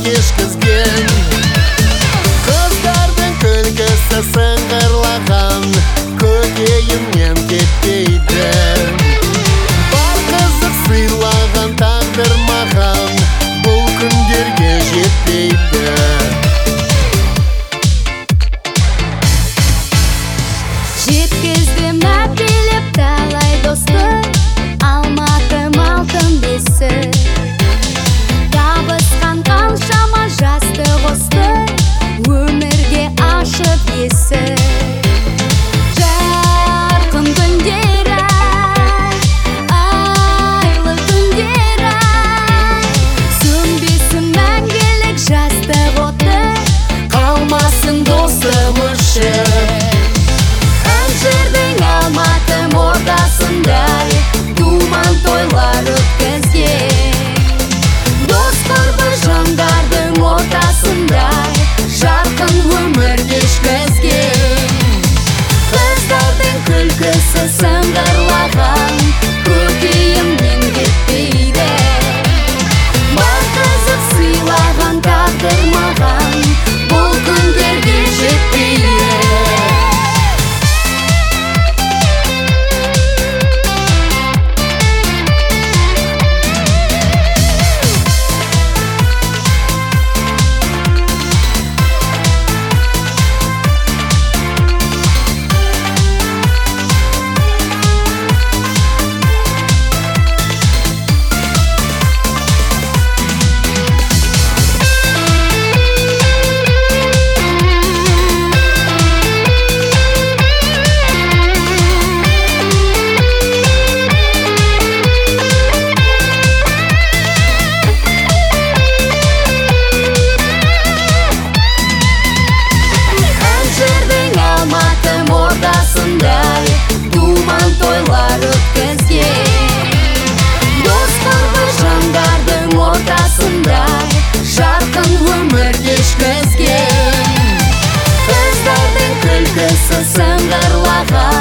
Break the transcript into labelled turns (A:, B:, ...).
A: кешкізген. Қыздардың күлкісі сыңғырлаған, көкейімнен кетпейді. Бар қызық сыйлаған тағдыр маған, бұл күндерге жетпейді.
B: Жеткіздім әпкелеп талай досты, алматым алтын бесі. Табысқан қаншама жасты қосты, өмірге ашып есік. Жарқын күндері, айлы түндері, сөнбесін мәңгілік жастық оты, қалмасын достық өшіп. Жердің Алматым ортасындай думан тойлар өткізген. Дос құрбы жандардың ортасындай жарқын өмір кешкізген. Қыздардың күлкісі сыңғырлаған, көкейімнен кетпейді. Бар қызық сыйлаған тағдыр маған, бұл күндерге жетпейді. Думан тойлар өткізген. Дос құрбы жандардың ортасындай жарқын өмір кешкізген. Қыздардың күлкісі сыңғырлаған,